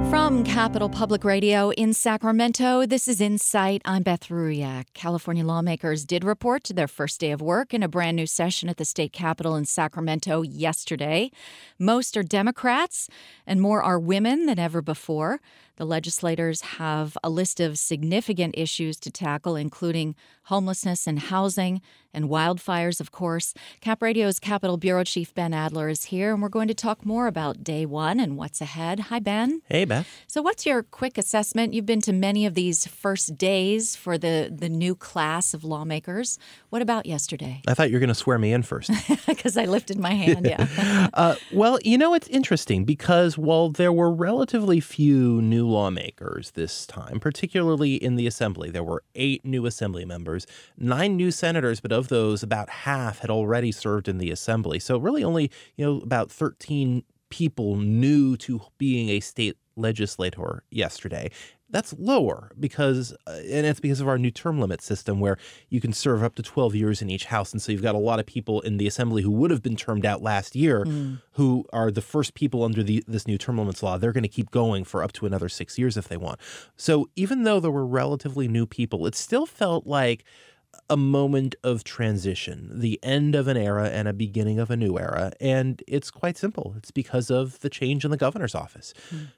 From Capital Public Radio in Sacramento, this is Insight. I'm Beth Ruyak. California lawmakers did report to their first day of work in a brand new session at the state capitol in Sacramento yesterday. Most are Democrats, and more are women than ever before. The legislators have a list of significant issues to tackle, including homelessness and housing and wildfires, of course. Cap Radio's Capitol Bureau Chief Ben Adler is here, and we're going to talk more about day one and what's ahead. Hi, Ben. Hey, Beth. So what's your quick assessment? You've been to many of these first days for the new class of lawmakers. What about yesterday? I thought you were going to swear me in first. Because I lifted my hand, yeah. Well, it's interesting because while there were relatively few new lawmakers this time, particularly in the assembly, there were 8 new assembly members, 9 new senators, but of those, about half had already served in the assembly. So really only, about 13 people new to being a state legislator yesterday. That's lower because, and it's because of our new term limit system where you can serve up to 12 years in each house. And so you've got a lot of people in the assembly who would have been termed out last year who are the first people under this new term limits law. They're going to keep going for up to another 6 years if they want. So even though there were relatively new people, it still felt like a moment of transition, the end of an era and a beginning of a new era. And it's quite simple. It's because of the change in the governor's office.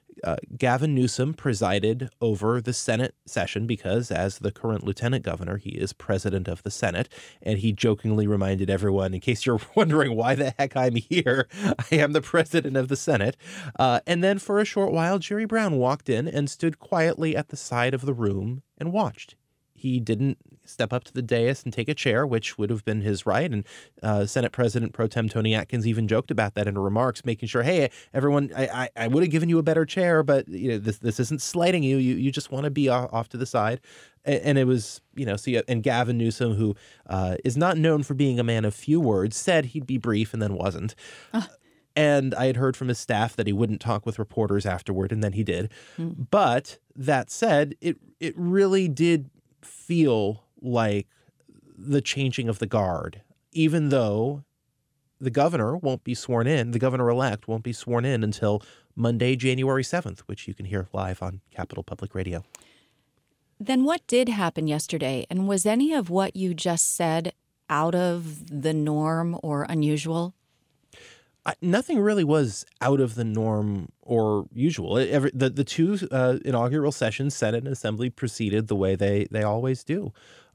Gavin Newsom presided over the Senate session because, as the current lieutenant governor, he is president of the Senate. And he jokingly reminded everyone, in case you're wondering why the heck I'm here, I am the president of the Senate. And then for a short while, Jerry Brown walked in and stood quietly at the side of the room and watched. He didn't step up to the dais and take a chair, which would have been his right. And Senate President Pro Tem Tony Atkins even joked about that in remarks, making sure, hey, everyone, I would have given you a better chair, but this isn't slighting you. You just want to be off to the side. And it was, and Gavin Newsom, who is not known for being a man of few words, said he'd be brief and then wasn't. And I had heard from his staff that he wouldn't talk with reporters afterward, and then he did. But that said, it really did feel like the changing of the guard, even though the governor won't be sworn in, the governor-elect won't be sworn in until Monday, January 7th, which you can hear live on Capital Public Radio. Then what did happen yesterday? And was any of what you just said out of the norm or unusual? Nothing really was out of the norm or usual. The two inaugural sessions, Senate and Assembly, proceeded the way they always do.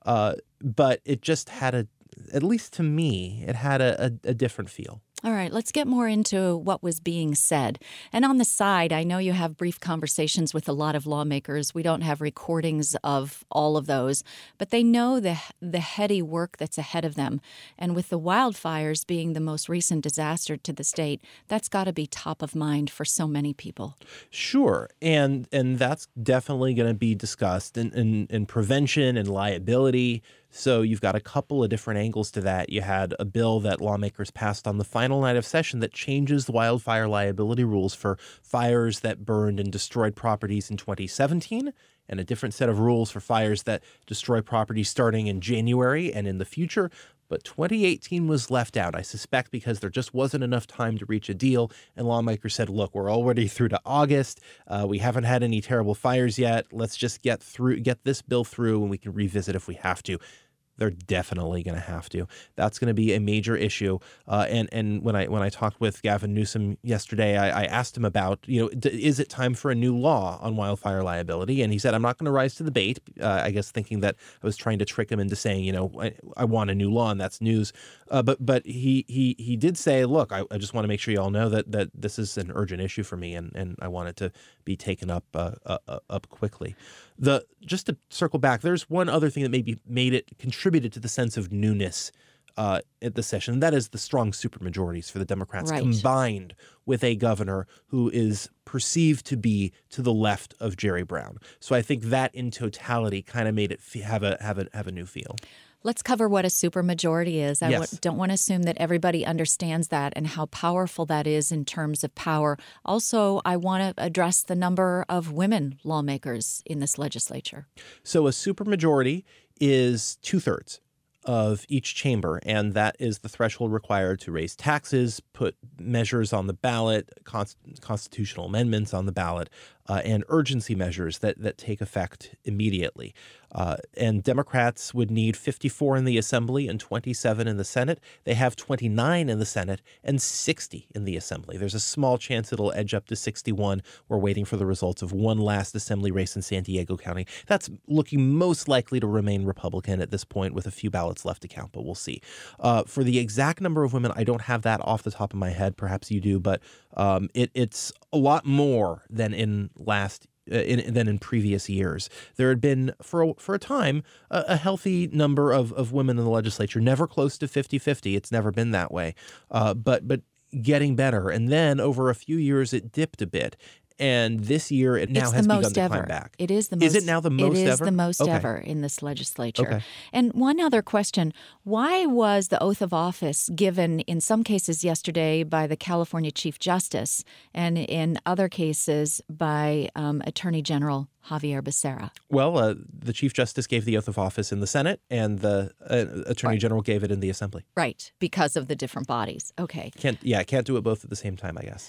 But it just had at least to me, it had a different feel. All right, let's get more into what was being said. And on the side, I know you have brief conversations with a lot of lawmakers. We don't have recordings of all of those, but they know the heady work that's ahead of them. And with the wildfires being the most recent disaster to the state, that's got to be top of mind for so many people. Sure, and that's definitely going to be discussed in prevention and liability. So you've got a couple of different angles to that. You had a bill that lawmakers passed on the final night of session that changes the wildfire liability rules for fires that burned and destroyed properties in 2017, and a different set of rules for fires that destroy properties starting in January and in the future. But 2018 was left out, I suspect, because there just wasn't enough time to reach a deal. And lawmakers said, look, we're already through to August. We haven't had any terrible fires yet. Let's just get this bill through, and we can revisit if we have to. They're definitely going to have to. That's going to be a major issue. And when I talked with Gavin Newsom yesterday, I asked him about, is it time for a new law on wildfire liability? And he said, I'm not going to rise to the bait, I guess thinking that I was trying to trick him into saying, I want a new law, and that's news. But he did say, look, I just want to make sure you all know that this is an urgent issue for me, and I want it to be taken up quickly. Just to circle back, there's one other thing that maybe contributed to the sense of newness at the session, and that is the strong supermajorities for the Democrats, right, combined with a governor who is perceived to be to the left of Jerry Brown. So I think that in totality kind of made it have a new feel. Let's cover what a supermajority is. I Yes. don't want to assume that everybody understands that and how powerful that is in terms of power. Also, I want to address the number of women lawmakers in this legislature. So a supermajority is 2/3 of each chamber, and that is the threshold required to raise taxes, put measures on the ballot, constitutional amendments on the ballot, and urgency measures that take effect immediately. And Democrats would need 54 in the Assembly and 27 in the Senate. They have 29 in the Senate and 60 in the Assembly. There's a small chance it'll edge up to 61. We're waiting for the results of one last Assembly race in San Diego County. That's looking most likely to remain Republican at this point, with a few ballots left to count, but we'll see. For the exact number of women, I don't have that off the top of my head. Perhaps you do, but it's a lot more than in previous years. There had been, for a time, a healthy number of women in the legislature, never close to 50-50. It's never been that way, but getting better. And then over a few years, it dipped a bit. And this year, it now has begun to climb back. It is the most. Is it now the most ever? It is the most ever in this legislature. Okay. And one other question. Why was the oath of office given in some cases yesterday by the California Chief Justice and in other cases by Attorney General Xavier Becerra? Well, the Chief Justice gave the oath of office in the Senate, and the Attorney General gave it in the Assembly. Right, because of the different bodies. Okay. Can't do it both at the same time, I guess.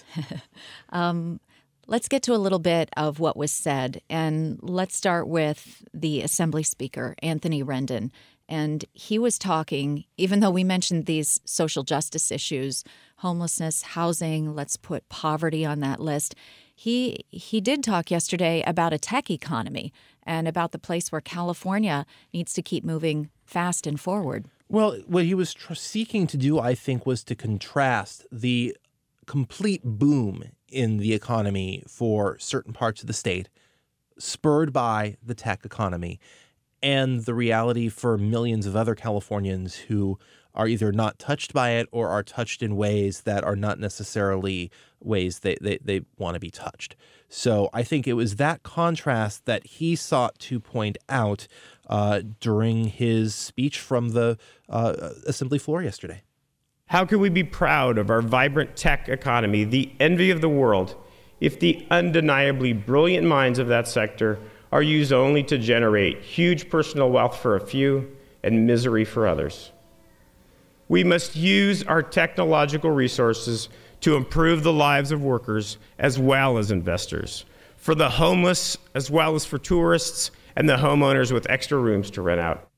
Let's get to a little bit of what was said, and let's start with the Assembly Speaker, Anthony Rendon. And he was talking, even though we mentioned these social justice issues, homelessness, housing, let's put poverty on that list. He did talk yesterday about a tech economy and about the place where California needs to keep moving fast and forward. Well, what he was seeking to do, I think, was to contrast the complete boom in the economy for certain parts of the state, spurred by the tech economy, and the reality for millions of other Californians who are either not touched by it or are touched in ways that are not necessarily ways they want to be touched. So I think it was that contrast that he sought to point out during his speech from the Assembly floor yesterday. How can we be proud of our vibrant tech economy, the envy of the world, if the undeniably brilliant minds of that sector are used only to generate huge personal wealth for a few and misery for others? We must use our technological resources to improve the lives of workers as well as investors, for the homeless as well as for tourists and the homeowners with extra rooms to rent out.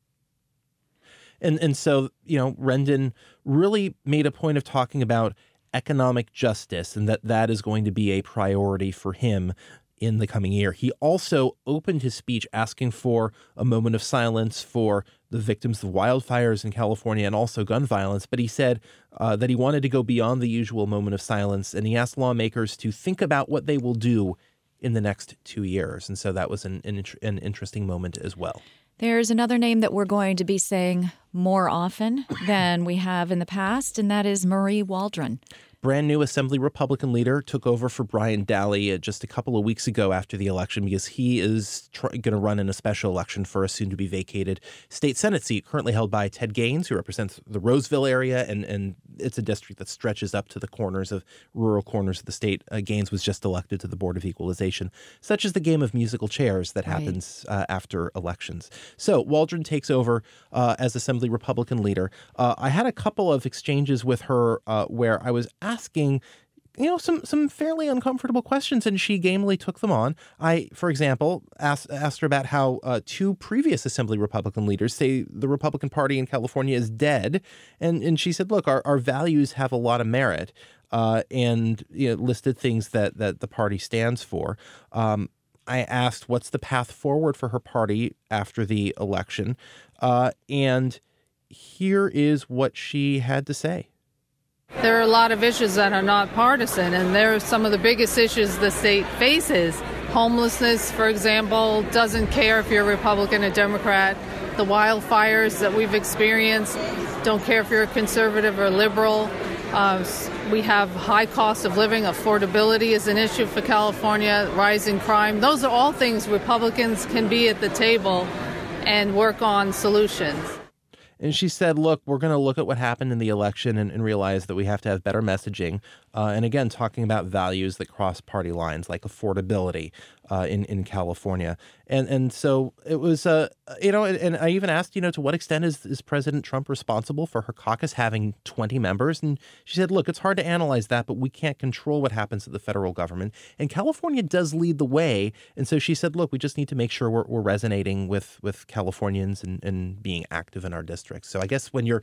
And so, Rendon really made a point of talking about economic justice and that is going to be a priority for him in the coming year. He also opened his speech asking for a moment of silence for the victims of wildfires in California and also gun violence. But he said that he wanted to go beyond the usual moment of silence, and he asked lawmakers to think about what they will do in the next 2 years. And so that was an interesting moment as well. There's another name that we're going to be saying more often than we have in the past, and that is Marie Waldron. Brand new Assembly Republican leader, took over for Brian Daly just a couple of weeks ago after the election because he is going to run in a special election for a soon-to-be vacated state Senate seat currently held by Ted Gaines, who represents the Roseville area, and it's a district that stretches up to the rural corners of the state. Gaines was just elected to the Board of Equalization. Such is the game of musical chairs that happens after elections. So Waldron takes over as Assembly Republican leader. I had a couple of exchanges with her where I was asking, some fairly uncomfortable questions, and she gamely took them on. I, for example, asked her about how two previous Assembly Republican leaders say the Republican Party in California is dead, and she said, look, our values have a lot of merit, and listed things that the party stands for. I asked what's the path forward for her party after the election, and here is what she had to say. There are a lot of issues that are not partisan, and they're some of the biggest issues the state faces. Homelessness, for example, doesn't care if you're a Republican or Democrat. The wildfires that we've experienced don't care if you're a conservative or liberal. We have high cost of living. Affordability is an issue for California, rising crime. Those are all things Republicans can be at the table and work on solutions. And she said, look, we're going to look at what happened in the election and realize that we have to have better messaging. And again, talking about values that cross party lines like affordability in California. And so it was, and I even asked, to what extent is President Trump responsible for her caucus having 20 members? And she said, look, it's hard to analyze that, but we can't control what happens at the federal government. And California does lead the way. And so she said, look, we just need to make sure we're resonating with Californians and being active in our districts. So I guess when you're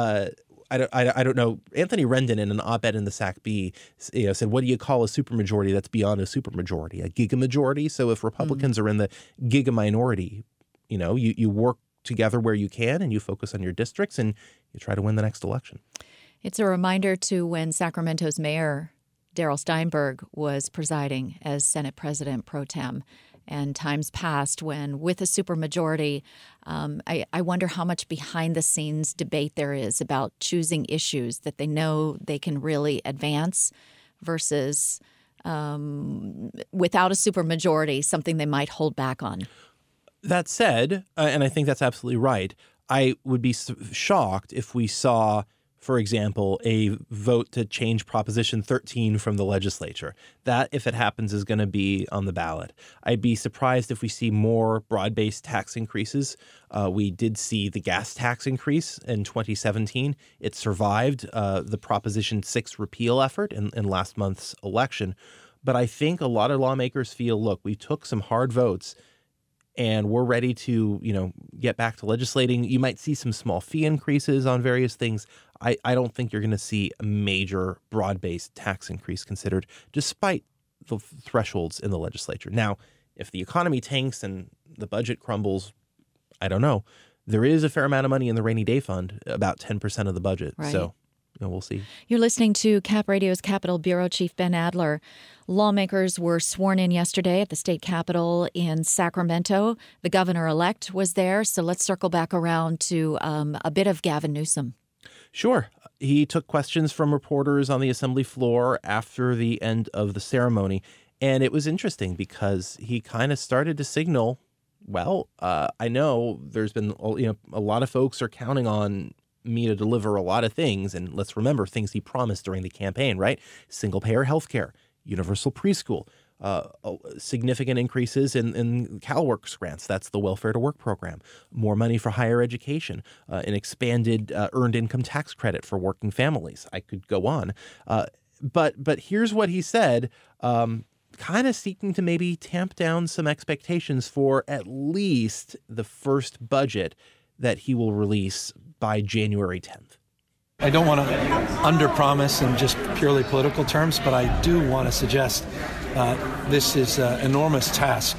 I don't know. Anthony Rendon in an op-ed in the SAC-B said, what do you call a supermajority that's beyond a supermajority? A gigamajority? So if Republicans are in the giga minority, you work together where you can and you focus on your districts and you try to win the next election. It's a reminder to when Sacramento's mayor, Darrell Steinberg, was presiding as Senate President pro tem. And times past when, with a supermajority, I wonder how much behind-the-scenes debate there is about choosing issues that they know they can really advance versus without a supermajority, something they might hold back on. That said, and I think that's absolutely right, I would be shocked if we saw, for example, a vote to change Proposition 13 from the legislature. That, if it happens, is going to be on the ballot. I'd be surprised if we see more broad-based tax increases. We did see the gas tax increase in 2017. It survived the Proposition 6 repeal effort in last month's election. But I think a lot of lawmakers feel, look, we took some hard votes and we're ready to, get back to legislating. You might see some small fee increases on various things. I don't think you're going to see a major broad-based tax increase considered, despite the thresholds in the legislature. Now, if the economy tanks and the budget crumbles, I don't know. There is a fair amount of money in the rainy day fund, about 10% of the budget. Right. So we'll see. You're listening to Cap Radio's Capitol Bureau Chief Ben Adler. Lawmakers were sworn in yesterday at the state capitol in Sacramento. The governor-elect was there. So let's circle back around to a bit of Gavin Newsom. Sure. He took questions from reporters on the assembly floor after the end of the ceremony. And it was interesting because he kind of started to signal, I know there's been, a lot of folks are counting on me to deliver a lot of things. And let's remember things he promised during the campaign, right? Single-payer health care, universal preschool, significant increases in CalWORKs grants. That's the Welfare to Work program. More money for higher education, an expanded earned income tax credit for working families. I could go on. But here's what he said, kind of seeking to maybe tamp down some expectations for at least the first budget that he will release by January 10th. I don't want to underpromise in just purely political terms, but I do want to suggest this is an enormous task,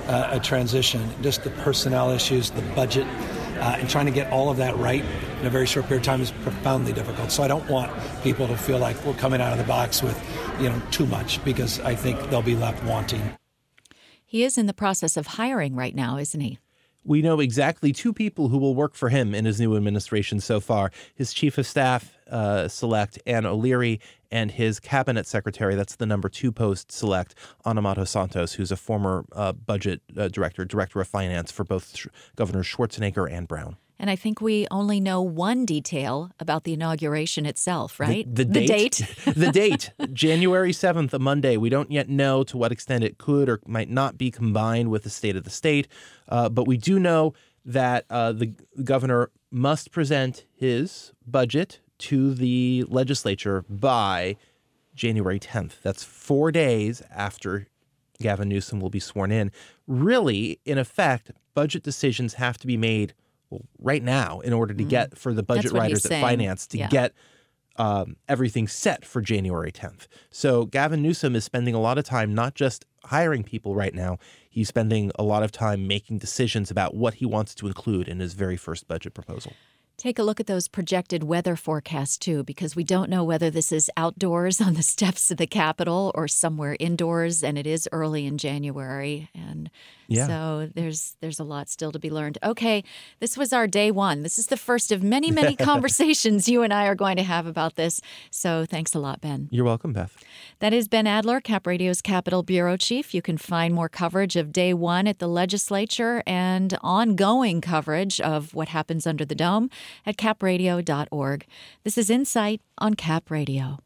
a transition, just the personnel issues, the budget, and trying to get all of that right in a very short period of time is profoundly difficult. So I don't want people to feel like we're coming out of the box with, too much, because I think they'll be left wanting. He is in the process of hiring right now, isn't he? We know exactly two people who will work for him in his new administration so far. His chief of staff select, Ann O'Leary, and his cabinet secretary, that's the number 2 post select, Anamato Santos, who's a former budget director of finance for both Governors Schwarzenegger and Brown. And I think we only know one detail about the inauguration itself, right? The date? The date, January 7th, a Monday. We don't yet know to what extent it could or might not be combined with the State of the State. But we do know that the governor must present his budget to the legislature by January 10th. That's 4 days after Gavin Newsom will be sworn in. Really, in effect, budget decisions have to be made right now in order to get for the budget writers at finance to get everything set for January 10th. So Gavin Newsom is spending a lot of time not just hiring people right now. He's spending a lot of time making decisions about what he wants to include in his very first budget proposal. Take a look at those projected weather forecasts, too, because we don't know whether this is outdoors on the steps of the Capitol or somewhere indoors, and it is early in January. And so there's a lot still to be learned. Okay, this was our day one. This is the first of many, many conversations you and I are going to have about this. So thanks a lot, Ben. You're welcome, Beth. That is Ben Adler, Cap Radio's Capitol Bureau Chief. You can find more coverage of day one at the legislature and ongoing coverage of what happens under the dome at capradio.org. This is Insight on Cap Radio.